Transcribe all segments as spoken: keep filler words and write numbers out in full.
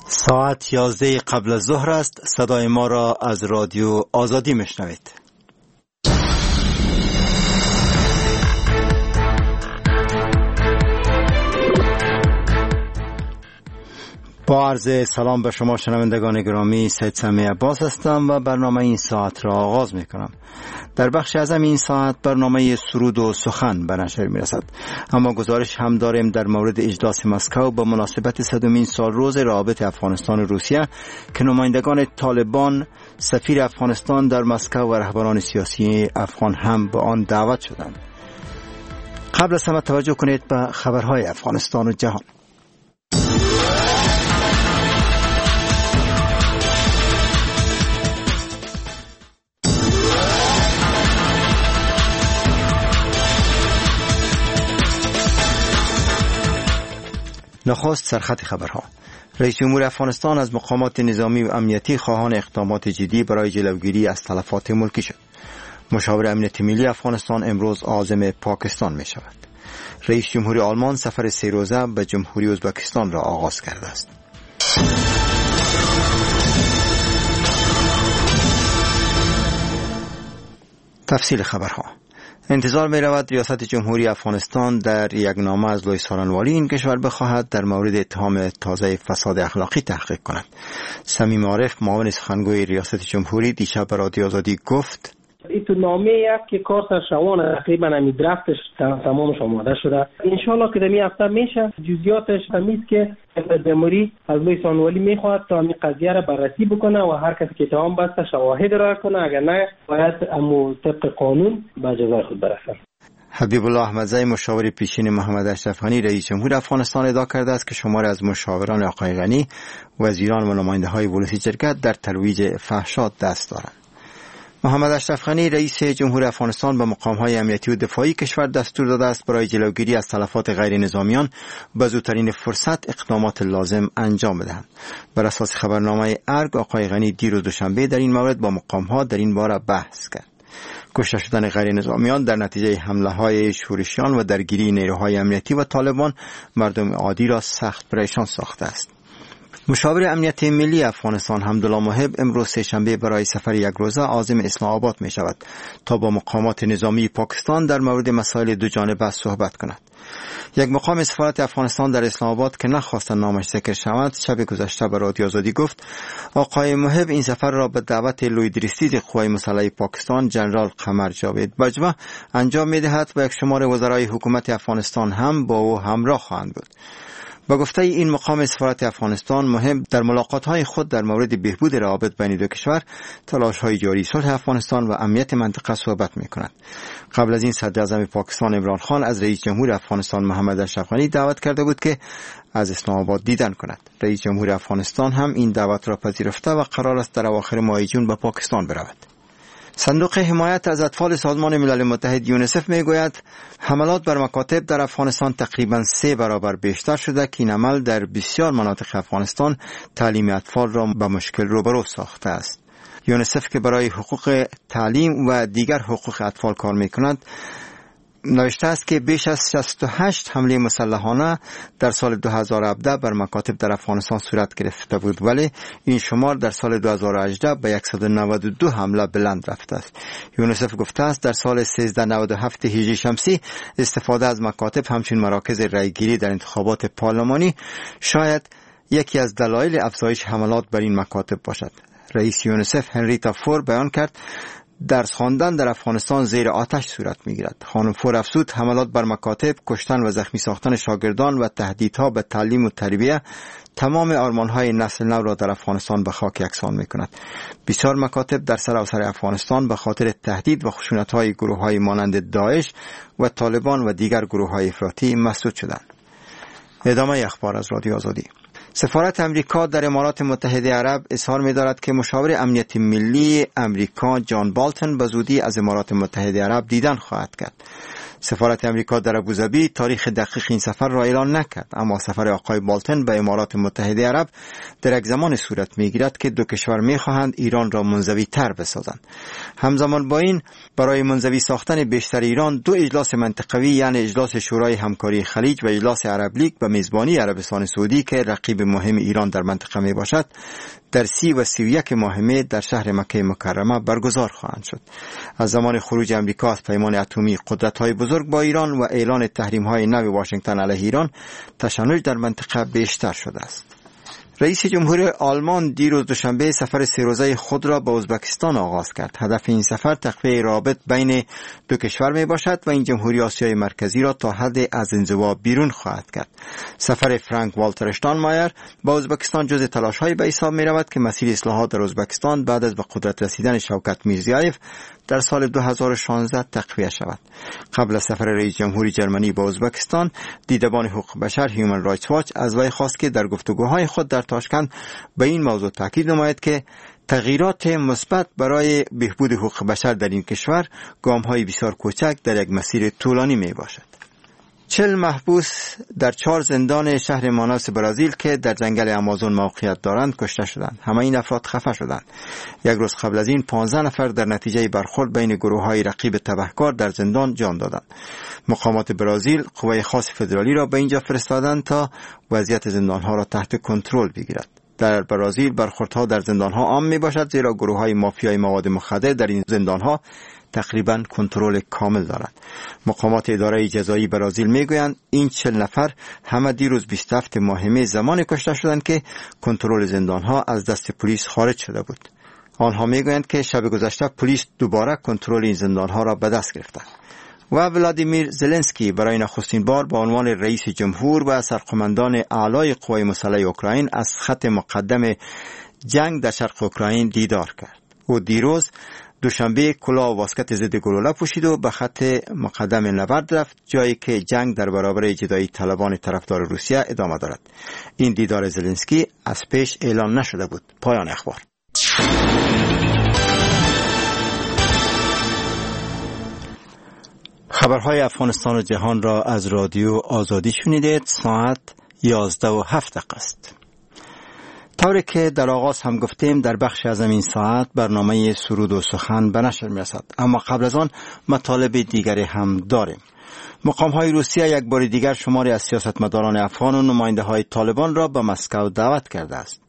ساعت یازده قبل از ظهر است. صدای ما را از رادیو آزادی میشنوید. با عرض سلام به شما شنوندگان گرامی، سید سمیع عباس هستم و برنامه این ساعت را آغاز می کنم. در بخش اعظم این ساعت برنامه سرود و سخن به نشر می رسد، اما گزارش هم داریم در مورد اجلاس مسکو به مناسبت صدمین سال روز روابط افغانستان و روسیه که نمایندگان طالبان، سفیر افغانستان در مسکو و رهبران سیاسی افغان هم به آن دعوت شدند. قبل از همه توجه کنید به خبرهای افغانستان و جهان. نخست سرخط خبرها. رئیس جمهور افغانستان از مقامات نظامی و امنیتی خواهان اقدامات جدی برای جلوگیری از تلفات ملکی شد. مشاور امنیت ملی افغانستان امروز عازم پاکستان می شود. رئیس جمهور آلمان سفر سه روزه به جمهوری ازبکستان را آغاز کرده است. تفصیل خبرها. انتظار می رود ریاست جمهوری افغانستان در یک نامه از لوی سارنوالی این کشور بخواهد در مورد اتهام تازه فساد اخلاقی تحقیق کند. صمیم عارف معاون سخنگوی ریاست جمهوری دیشب به رادیو آزادی گفت: این تو نامه است که کار سر شوانه تقریبا همی درفتش تمامش آماده شده. انشالله که دمی هفته میشه جزئیاتش همیست که جمهوری از لوی سارنوالی میخواد تا همین قضیه را بررسی بکنه و هر کسی که اتهام بسته شواهد را کنه، اگر نه باید امو طبق قانون به جزای خود برسه. حبیب الله احمدزی مشاور پیشین محمد اشرف غنی رئیس جمهور افغانستان ادعا کرده است که شمار از مشاوران آقای غنی، وزیران و نماینده های ولسی جرگت در ترویج فحشات دست دارند. محمد اشرف غنی رئیس جمهور افغانستان به مقام‌های امنیتی و دفاعی کشور دستور داده است برای جلوگیری از تلفات غیر نظامیان به زودترین فرصت اقدامات لازم انجام بدهند. بر اساس خبرنامه ارگ، آقای غنی دیروز دوشنبه در این مورد با مقام‌ها در این باره بحث کرد. کشته شدن غیر نظامیان در نتیجه حمله‌های شورشیان و درگیری نیروهای امنیتی و طالبان مردم عادی را سخت پریشان ساخته است. مشاور امنیت ملی افغانستان حمدالله محب امروز سه‌شنبه برای سفر یک روزه عازم اسلام آباد می شود تا با مقامات نظامی پاکستان در مورد مسائل دو جانبه صحبت کند. یک مقام سفارت افغانستان در اسلام آباد که نخواست نامش ذکر شود شب گذشته به رادیو آزادی گفت آقای محب این سفر را به دعوت لویدریستیز قوای مسلحه پاکستان جنرال قمر جاوید بجوا انجام می دهد و یک شمار وزرای حکومت افغانستان هم با او همراه خواهند بود. با گفته این مقام سفارت افغانستان، مهم در ملاقات‌های خود در مورد بهبود روابط بین دو کشور، تلاش‌های جاری صلح افغانستان و امنیت منطقه صحبت می‌کند. قبل از این صدر اعظم پاکستان عمران خان از رئیس جمهور افغانستان محمد اشرف غنی دعوت کرده بود که از اسلام آباد دیدن کند. رئیس جمهور افغانستان هم این دعوت را پذیرفته و قرار است در اواخر ماه جون به پاکستان برود. صندوق حمایت از اطفال سازمان ملل متحد یونیسف میگوید حملات بر مکاتب در افغانستان تقریباً سه برابر بیشتر شده که این عمل در بسیار مناطق افغانستان تعلیم اطفال را به مشکل روبرو ساخته است. یونیسف که برای حقوق تعلیم و دیگر حقوق اطفال کار میکند نوشته است که بیش از شصت و هشت حمله مسلحانه در سال دو هزار و هفده بر مکاتب در افغانستان صورت گرفته بود، ولی این شمار در سال دو هزار و هجده به صد و نود و دو حمله بلند رفته است. یونیسف گفته است در سال سیزده نود و هفت هجری شمسی استفاده از مکاتب همچون مراکز رایگیری در انتخابات پارلمانی شاید یکی از دلایل افزایش حملات بر این مکاتب باشد. رئیس یونیسف هنریتا فور بیان کرد درس خواندن در افغانستان زیر آتش صورت می‌گیرد. خانم فور افزود حملات بر مکاتب، کشتن و زخمی ساختن شاگردان و تهدیدها به تعلیم و تربیت تمام آرمان‌های نسل نو را در افغانستان به خاک یکسان می‌کند. بسیار مکاتب در سراسر افغانستان به خاطر تهدید و خشونت‌های گروه‌های مانند داعش و طالبان و دیگر گروه‌های افراطی مسدود شدند. ادامه اخبار از رادیو آزادی. سفارت امریکا در امارات متحده عرب اظهار می‌دارد که مشاور امنیت ملی امریکا جان بالتون به زودی از امارات متحده عرب دیدن خواهد کرد. سفارت امریکا در ابوظبی تاریخ دقیق این سفر را اعلان نکرد، اما سفر آقای بالتن به امارات متحده عرب در یک زمان صورت میگیرد که دو کشور میخواهند ایران را منزوی تر بسازند. همزمان با این برای منزوی ساختن بیشتر ایران دو اجلاس منطقوی یعنی اجلاس شورای همکاری خلیج و اجلاس عرب لیگ به میزبانی عربستان سعودی که رقیب مهم ایران در منطقه می باشد در سی و سی و یک ماه می در شهر مکه مکرمه برگزار خواهند شد. از زمان خروج امریکا از پیمان اتمی قدرت‌های بزرگ با ایران و اعلان تحریم‌های نو واشنگتن علیه ایران، تشنج در منطقه بیشتر شده است. رئیس جمهور آلمان دیروز دوشنبه سفر سه روزه خود را به ازبکستان آغاز کرد. هدف این سفر تقویت رابط بین دو کشور می باشد و این جمهوری آسیای مرکزی را تا حد از انزوا بیرون خواهد کرد. سفر فرانک والتر اشتاینمایر به ازبکستان جز تلاش‌های به حساب می رود که مسیر اصلاحات در ازبکستان بعد از به قدرت رسیدن شوکت میرزیایف در سال دو هزار و شانزده تقویت شود. قبل از سفر رئیس جمهوری جرمنی به ازبکستان، دیدبان حقوق بشر هیومن رایتس واچ از وی خواست که در گفتگوهای خود در تاشکند به این موضوع تاکید نماید که تغییرات مثبت برای بهبود حقوق بشر در این کشور گام‌های بسیار کوچک در یک مسیر طولانی می باشد. چهل محبوس در چهار زندان شهر ماناس برزیل که در جنگل آمازون موقعیت دارند کشته شدند. همه این افراد خفه شدند. یک روز قبل از این پانزده نفر در نتیجه برخورد بین گروه‌های رقیب تبهکار در زندان جان دادند. مقامات برزیل قوای خاص فدرالی را به اینجا فرستادند تا وضعیت زندان‌ها را تحت کنترل بگیرد. در برزیل برخوردها در زندان‌ها عام می‌باشد، زیرا گروه‌های مافیای مواد مخدر در این زندان‌ها تقریباً کنترل کامل دارند. مقامات اداره جزایی برزیل میگویند این چهل نفر همه دیروز بیست و هفت ماه می زمان کشته شدند که کنترل زندان‌ها از دست پلیس خارج شده بود. آنها میگویند که شب گذشته پلیس دوباره کنترل این زندان‌ها را به دست گرفته. و ولادیمیر زلنسکی برای نخستین بار به عنوان رئیس جمهور و سرقمندان اعلای قوای مسلح اوکراین از خط مقدم جنگ در شرق اوکراین دیدار کرد. او دیروز دوشنبه کلاه و واسکت ضد گلوله پوشید و به خط مقدم نبرد رفت، جایی که جنگ در برابر جدایی طلبان طرفدار روسیه ادامه دارد. این دیدار زلنسکی از پیش اعلام نشده بود. پایان اخبار. خبرهای افغانستان و جهان را از رادیو آزادی شنیدید. ساعت یازده و هفت دقیقه است. طوری که در آغاز هم گفتیم در بخش از این ساعت برنامه سرود و سخن به نشر می‌رسد، اما قبل از آن مطالب دیگری هم داریم. مقام‌های روسیه یک بار دیگر شماری از سیاستمداران افغان و نماینده‌های طالبان را به مسکو دعوت کرده است.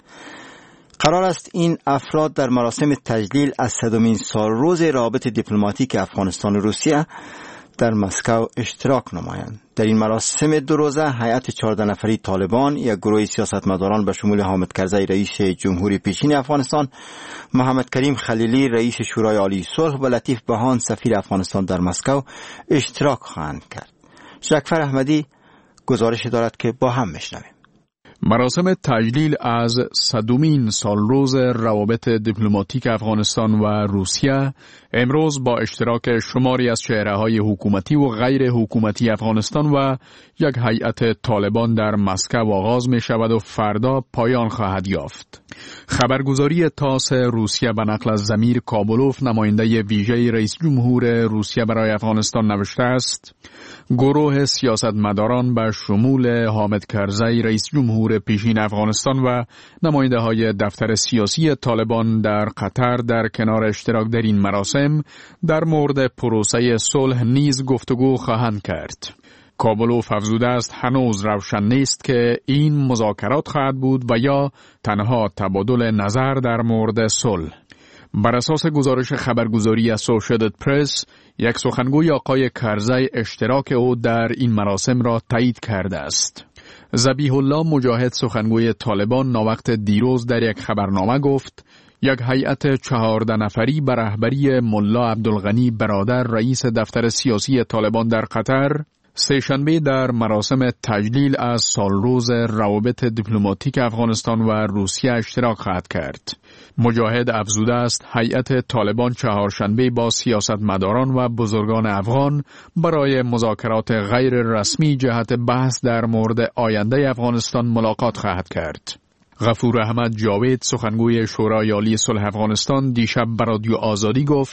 قرار است این افراد در مراسم تجلیل از صدمین سال روز روابط دیپلماتیک افغانستان و روسیه در مسکو اشتراک نمایند. در این مراسم دو روزه هیئت چهارده نفری طالبان، یک گروه سیاستمداران به شمول حامد کرزی رئیس جمهوری پیشین افغانستان، محمد کریم خلیلی رئیس شورای عالی صلح و لطیف بهان سفیر افغانستان در مسکو اشتراک خواهند کرد. شکفر احمدی گزارش دارد که با هم میشنویم. مراسم تجلیل از صدومین سالروز روابط دیپلماتیک افغانستان و روسیه امروز با اشتراک شماری از چهره‌های حکومتی و غیر حکومتی افغانستان و یک هیئت طالبان در مسکو آغاز می شود و فردا پایان خواهد یافت. خبرگزاری تاس روسیه به نقل از ضمیر کابلوف نماینده ویژه رئیس جمهور روسیه برای افغانستان نوشته است: گروه سیاستمداران به شمول حامد کرزی رئیس جمهور پیشین افغانستان و نماینده های دفتر سیاسی طالبان در قطر در کنار اشتراک در این مراسم در مورد پروسه صلح نیز گفتگو خواهند کرد. کابلوف افزوده است هنوز روشن نیست که این مذاکرات خواهد بود و یا تنها تبادل نظر در مورد صلح. بر اساس گزارش خبرگزاری اسوشییتد پرس، یک سخنگوی آقای کرزی اشتراک او در این مراسم را تایید کرده است. ذبیح الله مجاهد سخنگوی طالبان ناوقت دیروز در یک خبرنامه گفت یک هیئت چهارده نفری به رهبری ملا عبدالغنی برادر رئیس دفتر سیاسی طالبان در قطر سه‌شنبه در مراسم تجلیل از سالروز روابط دیپلماتیک افغانستان و روسیه اشتراک خواهد کرد. مجاهد افزوده است هیئت طالبان چهارشنبه با سیاستمداران و بزرگان افغان برای مذاکرات غیر رسمی جهت بحث در مورد آینده افغانستان ملاقات خواهد کرد. غفور احمد جاوید سخنگوی شورای عالی صلح افغانستان دیشب به رادیو آزادی گفت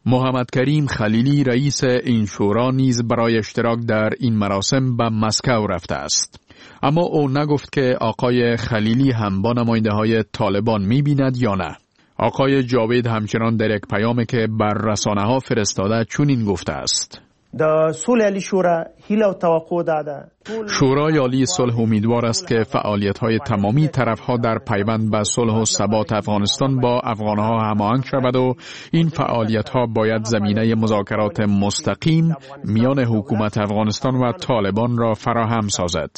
محمد کریم خلیلی رئیس این شورا نیز برای اشتراک در این مراسم به مسکو رفته است. اما او نگفت که آقای خلیلی هم با نماینده های طالبان می بیند یا نه. آقای جاوید همچنان در یک پیامی که بر رسانه ها فرستاده چنین گفته است: د صلح علی شورا هیله و توقع داده. شورای عالی صلح امیدوار است که فعالیت‌های تمامی طرف‌ها در پیوند به صلح و ثبات افغانستان با افغان‌ها هماهنگ شود و این فعالیت‌ها باید زمینه مذاکرات مستقیم میان حکومت افغانستان و طالبان را فراهم سازد.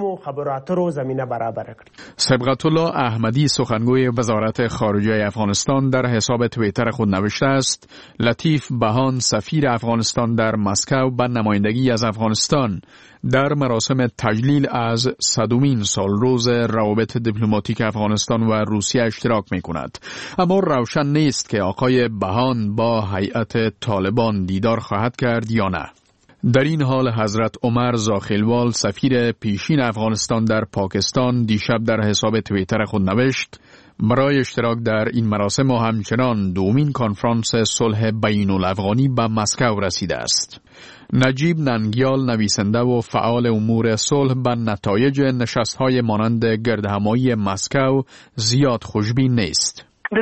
صبغت الله احمدی سخنگوی وزارت خارجه افغانستان در حساب توییتر خود نوشته است: لطیف بهان سفیر افغانستان در مسکو به نمایندگی از افغانستان در مراسم تجلیل از صدومین سالروز روابط دیپلماتیک افغانستان و روسیه اشتراک می کند. اما روشن نیست که آقای بهان با هیئت طالبان دیدار خواهد کرد یا نه. در این حال حضرت عمر زاخیلوال سفیر پیشین افغانستان در پاکستان دیشب در حساب توییتر خود نوشت: برای اشتراک در این مراسم و همچنان دومین کنفرانس صلح بین الافغانی به مسکو رسیده است. نجیب ننگیال نویسنده و فعال امور صلح به نتایج نشست‌های مانند گردهمایی مسکو زیاد خوشبین نیست.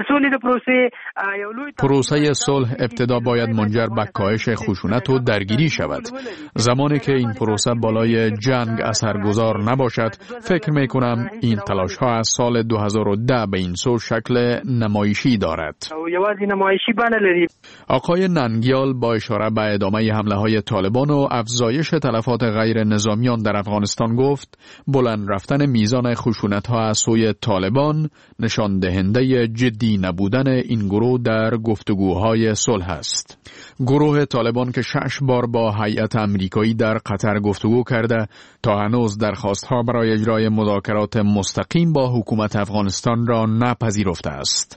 پروسه صلح ابتدا باید منجر به کاهش خشونت و درگیری شود. زمانی که این پروسه بالای جنگ اثرگذار نباشد، فکر می کنم این تلاش ها از سال دو هزار و ده به این سو شکل نمایشی دارد. آقای ننگیال با اشاره به ادامه حمله های طالبان و افزایش تلفات غیر نظامیان در افغانستان گفت: بلند رفتن میزان خشونت ها از سوی طالبان نشان دهنده جدی نبودن این گروه در گفتگوهای صلح است. گروه طالبان که شش بار با هیئت امریکایی در قطر گفتگو کرده تا هنوز درخواست‌ها برای اجرای مذاکرات مستقیم با حکومت افغانستان را نپذیرفته است.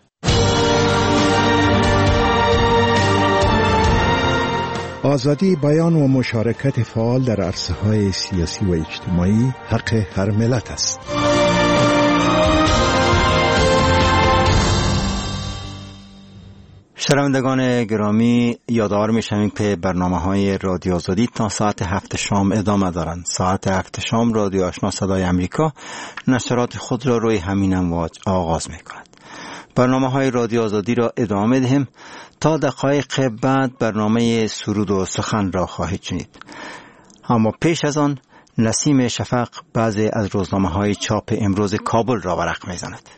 آزادی بیان و مشارکت فعال در عرصه‌های سیاسی و اجتماعی حق هر ملت است. شنوندگان گرامی، یادآور می‌شویم که برنامه‌های رادیو آزادی تا ساعت هفت شام ادامه دارند. ساعت هفت شام رادیو آشنا صدای امریکا نشرات خود را روی همین امواج آغاز می‌کند. برنامه‌های رادیو آزادی را ادامه دهیم. تا دقایق بعد برنامه سرود و سخن را خواهید شنید. اما پیش از آن نسیم شفق بعضی از روزنامه‌های چاپ امروز کابل را ورق می‌زند.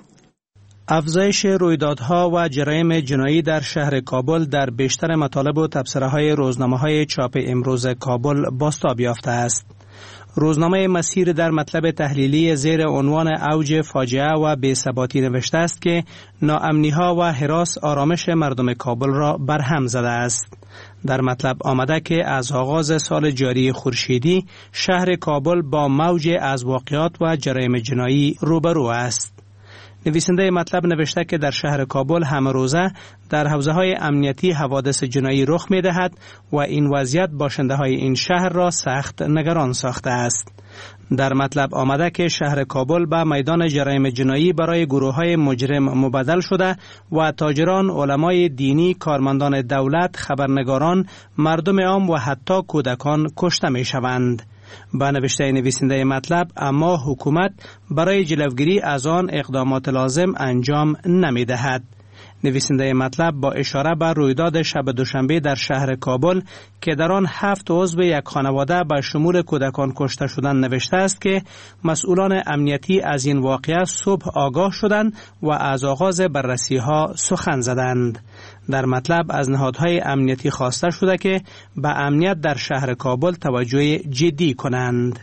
افزایش رویدادها و جرایم جنایی در شهر کابل در بیشتر مطالب و تبصره‌های روزنامه‌های چاپ امروز کابل بازتاب یافته است. روزنامه مسیر در مطلب تحلیلی زیر عنوان اوج فاجعه و بی‌ثباتی نوشته است که ناامنی‌ها و هراس آرامش مردم کابل را برهم زده است. در مطلب آمده که از آغاز سال جاری خورشیدی شهر کابل با موج از واقعات و جرایم جنایی روبرو است. نویسنده مطلب نوشته که در شهر کابل همه روزه در حوزه‌های امنیتی حوادث جنایی رخ می‌دهد و این وضعیت باشنده‌های این شهر را سخت نگران ساخته است. در مطلب آمده که شهر کابل به میدان جرایم جنایی برای گروه‌های مجرم مبدل شده و تاجران، علمای دینی، کارمندان دولت، خبرنگاران، مردم عام و حتی کودکان کشته می‌شوند. با نوشته نویسنده مطلب، اما حکومت برای جلوگیری از آن اقدامات لازم انجام نمی دهد. نویسنده مطلب با اشاره به رویداد شب دوشنبه در شهر کابل که در آن هفت عضو یک خانواده به شمول کودکان کشته شدند نوشته است که مسئولان امنیتی از این واقعه صبح آگاه شدند و از آغاز بررسی ها سخن زدند. در مطلب از نهادهای امنیتی خواسته شده که به امنیت در شهر کابل توجه جدی کنند.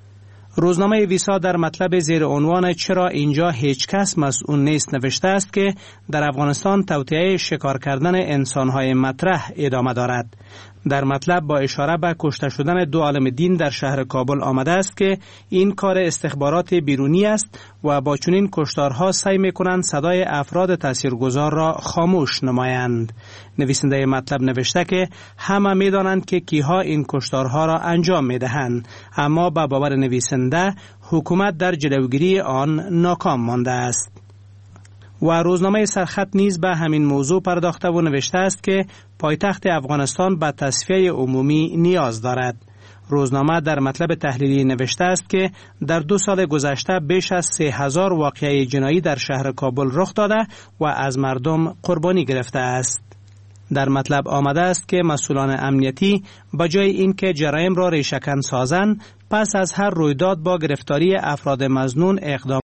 روزنامه ویسا در مطلب زیر عنوان چرا اینجا هیچ کس مسئول نیست نوشته است که در افغانستان توطئه شکار کردن انسانهای مطرح ادامه دارد. در مطلب با اشاره به کشته شدن دو عالم دین در شهر کابل آمده است که این کار استخبارات بیرونی است و با چنین کشتارها سعی می‌کنند صدای افراد تاثیرگذار را خاموش نمایند. نویسنده مطلب نوشته که همه می‌دانند که کیها این کشتارها را انجام می‌دهند، اما به باور نویسنده حکومت در جلوگیری آن ناکام مانده است. و روزنامه سرخط نیز به همین موضوع پرداخته و نوشته است که پایتخت افغانستان به تصفیه عمومی نیاز دارد. روزنامه در مطلب تحلیلی نوشته است که در دو سال گذشته بیش از سه هزار واقعه جنایی در شهر کابل رخ داده و از مردم قربانی گرفته است. در مطلب آمده است که مسئولان امنیتی به جای اینکه جرایم را ریشه‌کن سازند، پس از هر رویداد با گرفتاری افراد مظنون اقدام